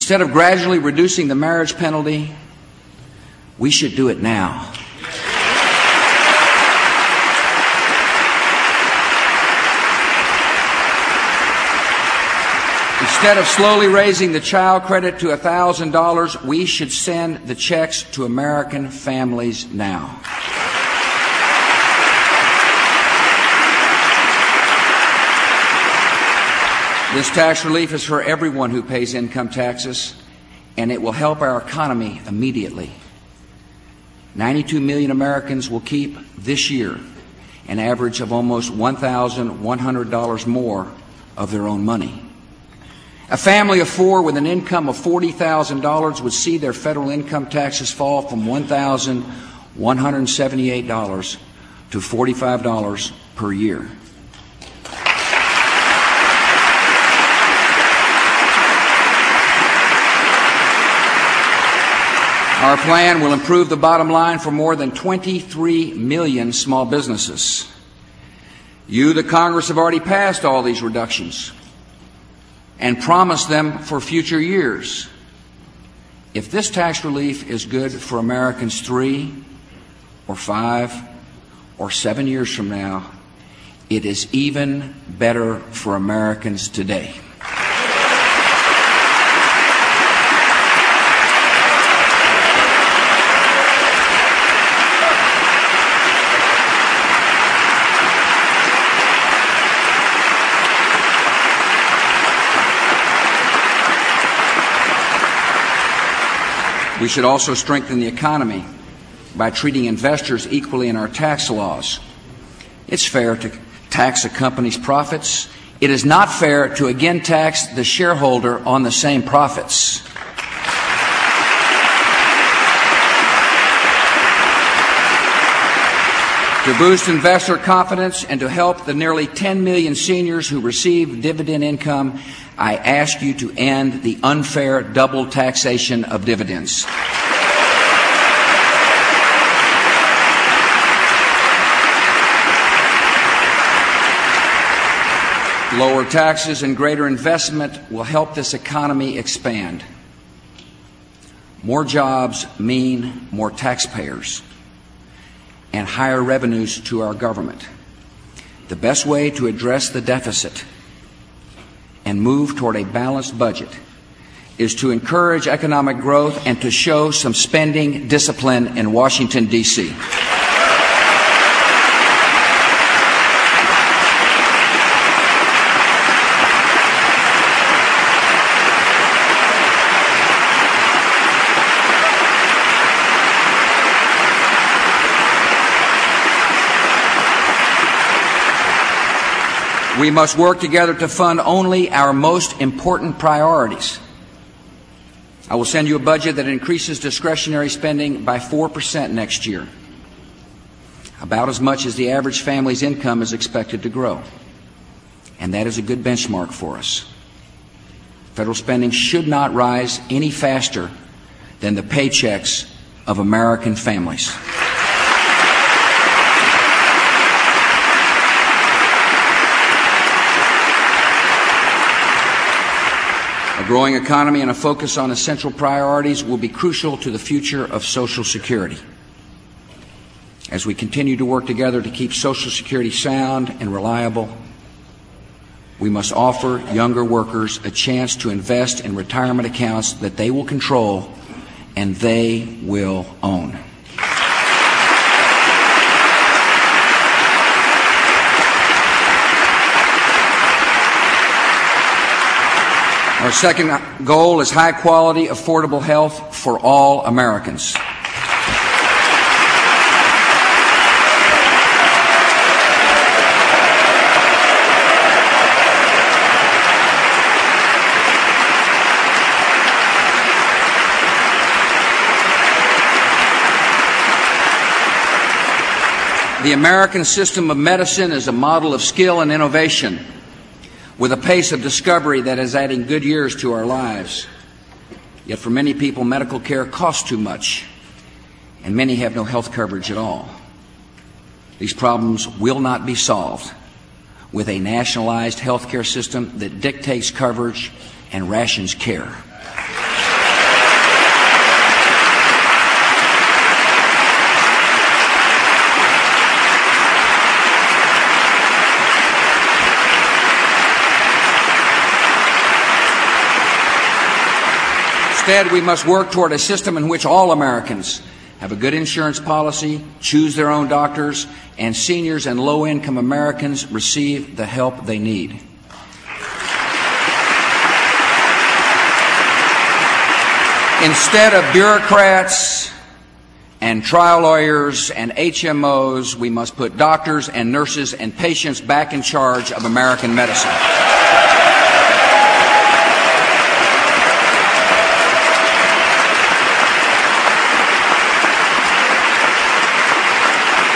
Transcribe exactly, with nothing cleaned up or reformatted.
Instead of gradually reducing the marriage penalty, we should do it now. Instead of slowly raising the child credit to one thousand dollars, we should send the checks to American families now. This tax relief is for everyone who pays income taxes, and it will help our economy immediately. ninety-two million Americans will keep this year an average of almost one thousand one hundred dollars more of their own money. A family of four with an income of forty thousand dollars would see their federal income taxes fall from one thousand one hundred seventy-eight dollars to forty-five dollars per year. Our plan will improve the bottom line for more than twenty-three million small businesses. You, the Congress, have already passed all these reductions and promised them for future years. If this tax relief is good for Americans three or five or seven years from now, it is even better for Americans today. We should also strengthen the economy by treating investors equally in our tax laws. It's fair to tax a company's profits. It is not fair to again tax the shareholder on the same profits. To boost investor confidence and to help the nearly ten million seniors who receive dividend income, I ask you to end the unfair double taxation of dividends. Lower taxes and greater investment will help this economy expand. More jobs mean more taxpayers and higher revenues to our government. The best way to address the deficit and move toward a balanced budget is to encourage economic growth and to show some spending discipline in Washington, D C We must work together to fund only our most important priorities. I will send you a budget that increases discretionary spending by four percent next year, about as much as the average family's income is expected to grow. And that is a good benchmark for us. Federal spending should not rise any faster than the paychecks of American families. A growing economy and a focus on essential priorities will be crucial to the future of Social Security. As we continue to work together to keep Social Security sound and reliable, we must offer younger workers a chance to invest in retirement accounts that they will control and they will own. Our second goal is high-quality, affordable health for all Americans. The American system of medicine is a model of skill and innovation, with a pace of discovery that is adding good years to our lives. Yet for many people, medical care costs too much, and many have no health coverage at all. These problems will not be solved with a nationalized health care system that dictates coverage and rations care. Instead, we must work toward a system in which all Americans have a good insurance policy, choose their own doctors, and seniors and low-income Americans receive the help they need. Instead of bureaucrats and trial lawyers and H M Os, we must put doctors and nurses and patients back in charge of American medicine.